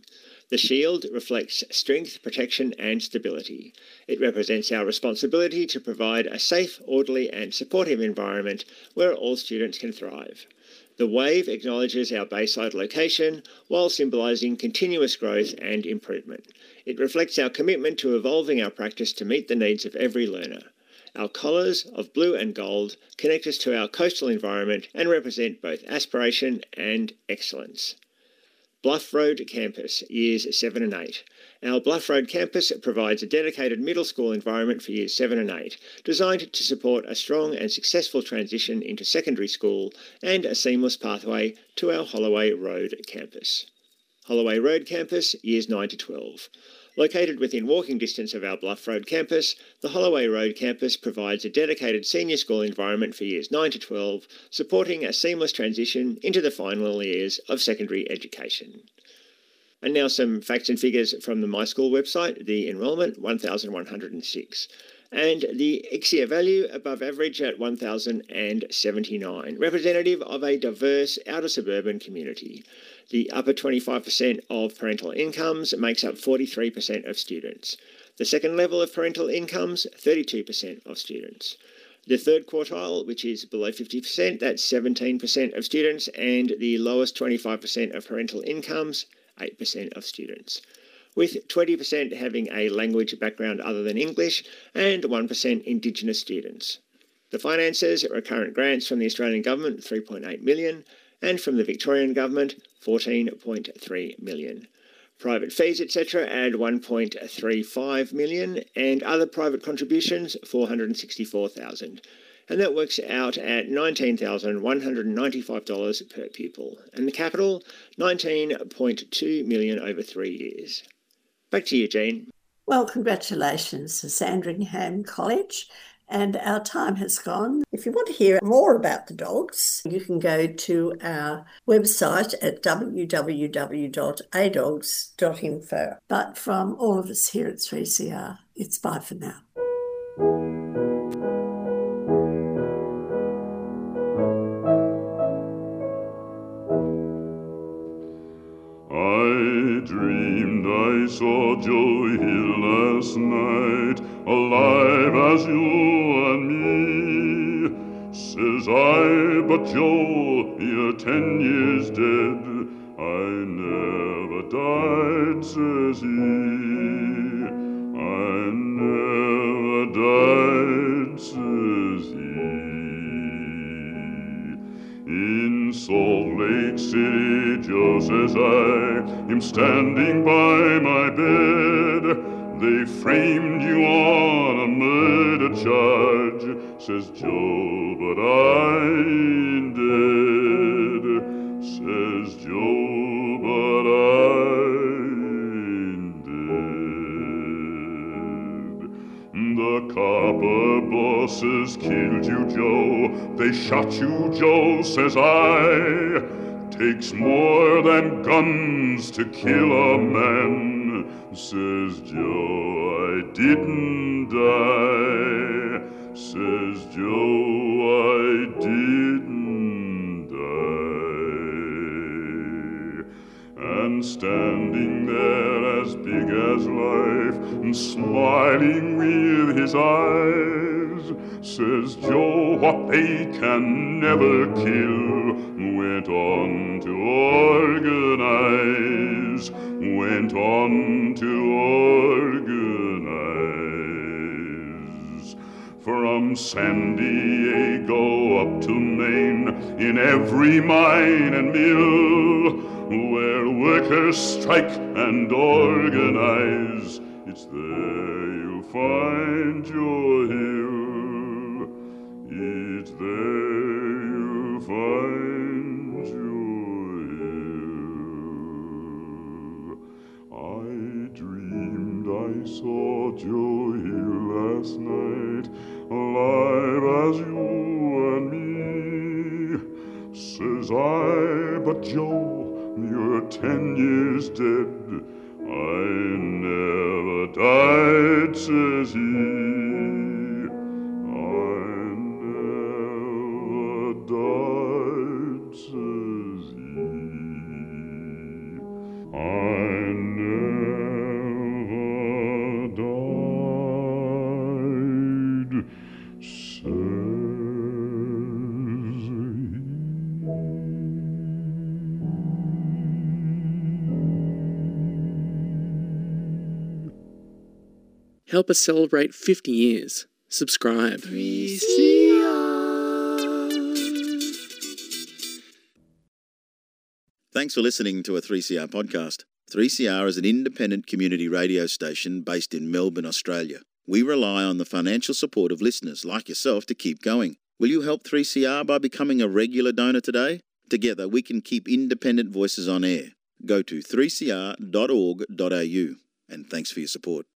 Speaker 3: The shield reflects strength, protection and stability. It represents our responsibility to provide a safe, orderly and supportive environment where all students can thrive. The wave acknowledges our bayside location while symbolising continuous growth and improvement. It reflects our commitment to evolving our practice to meet the needs of every learner. Our colours of blue and gold connect us to our coastal environment and represent both aspiration and excellence. Bluff Road Campus, Years 7 and 8. Our Bluff Road Campus provides a dedicated middle school environment for Years 7 and 8, designed to support a strong and successful transition into secondary school and a seamless pathway to our Holloway Road Campus. Holloway Road Campus, Years 9 to 12. Located within walking distance of our Bluff Road campus, the Holloway Road campus provides a dedicated senior school environment for years 9 to 12, supporting a seamless transition into the final years of secondary education. And now some facts and figures from the My School website. The enrolment, 1,106. And the ICSEA value above average at 1,079, representative of a diverse outer suburban community. The upper 25% of parental incomes makes up 43% of students. The second level of parental incomes, 32% of students. The third quartile, which is below 50%, that's 17% of students, and the lowest 25% of parental incomes, 8% of students, with 20% having a language background other than English and 1% Indigenous students. The finances are current grants from the Australian Government, 3.8 million, and from the Victorian Government, 14.3 million. Private fees, etc. add 1.35 million, and other private contributions, 464,000. And that works out at $19,195 per pupil. And the capital, 19.2 million over 3 years. Back to you, Jean.
Speaker 1: Well, congratulations to Sandringham College. And our time has gone. If you want to hear more about the dogs, you can go to our website at www.adogs.info. But from all of us here at 3CR, it's bye for now.
Speaker 10: I dreamed I saw Joe Hill last night, alive as you and me. Says I, but Joe, you're 10 years dead. I never died, says he. I never died, says he. In Salt Lake City, Joe says I'm standing by my bed. They framed you on a murder charge, says Joe, but I ain't dead. Says Joe, but I ain't dead. The copper bosses killed you, Joe. They shot you, Joe, says I. Takes more than guns to kill a man, says Joe, I didn't die. Says Joe, I didn't die. And standing there as big as life, and smiling with his eyes, says Joe, what they can never kill, went on to organize, went on to organize. From San Diego up to Maine, in every mine and mill, where workers strike and organize, it's there you'll find your hill. It's there you'll find your hill. I dreamed I saw Joe Hill last night, alive as you and me. Says I, but Joe, you're 10 years dead. I never died, says he. I never died, says he. I never
Speaker 6: Help us celebrate 50 years. Subscribe.
Speaker 11: 3CR. Thanks for listening to a 3CR podcast. 3CR is an independent community radio station based in Melbourne, Australia. We rely on the financial support of listeners like yourself to keep going. Will you help 3CR by becoming a regular donor today? Together we can keep independent voices on air. Go to 3cr.org.au and thanks for your support.